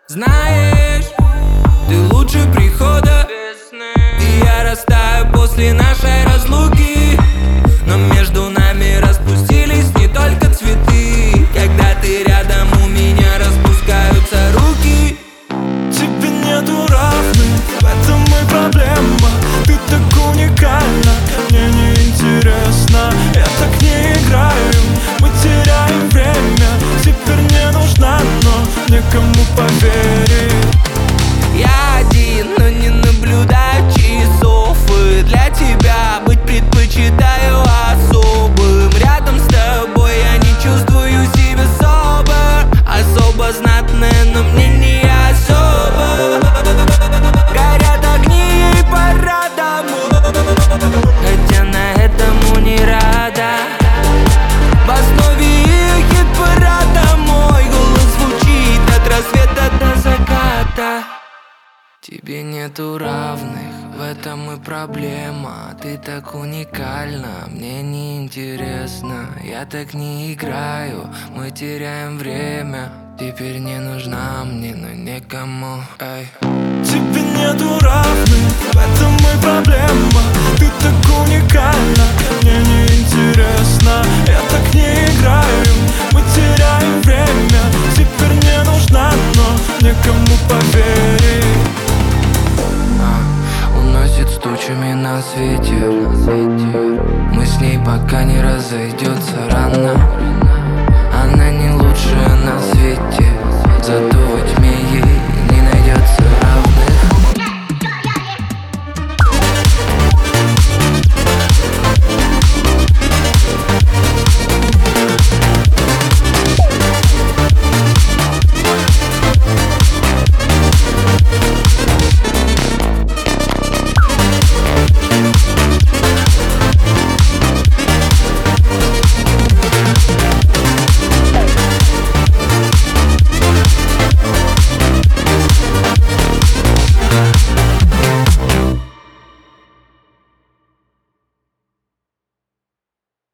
Знаешь, ты лучше прихода весны, и я растаю после нашей разлуки. Но между нами распустились не только цветы. Когда ты рядом, у меня распускаются руки. Тебе нету равных, в этом и проблема. Ты так уникальна, мне неинтересно. Я так не играю, мы теряем время. Теперь не нужна, но некому поверить. Я один, но не наблюдаю часов, и для тебя быть предпочитаю особым. Рядом с тобой я не чувствую себя особо знатная, но мне не особо. Горят огни, ей пора домой, хотя на этому не рада. В основе их хит-парада мой голос звучит от рассвета до заката. Тебе нету равных, в этом и проблема. Ты так уникальна, мне не интересно. Я так не играю, мы теряем время. Теперь не нужна мне, но некому. Эй. Тебе нету равных, в этом и проблема. Ты так уникальна, мне неинтересно. Я так не играю, мы теряем время. Теперь не нужна, но некому поверить. Уносит с тучами нас ветер. Мы с ней пока не разойдем.